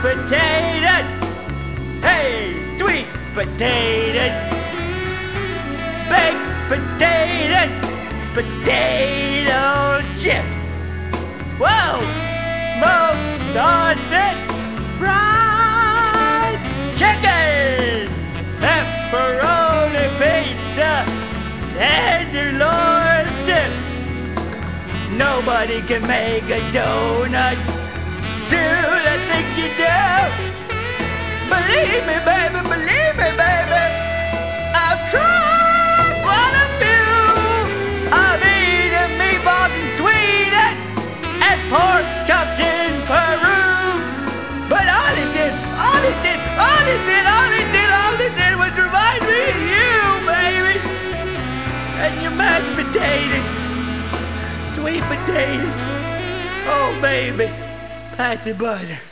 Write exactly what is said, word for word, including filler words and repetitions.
potatoes. Hey, sweet potatoes. Baked potatoes. Potato chips. Whoa! Smoked sausage. Fried chicken. Pepperoni pizza. Tenderloin dip. Nobody can make a donut do the things you do. Believe me, baby, believe me, baby. I've tried quite a few. I've eaten meatballs in Sweden and pork chops in Peru. But all it did, all it did, all it did, all it did, all it did was remind me of you, baby. And your mashed potatoes, sweet potatoes. Oh, baby, pass the butter.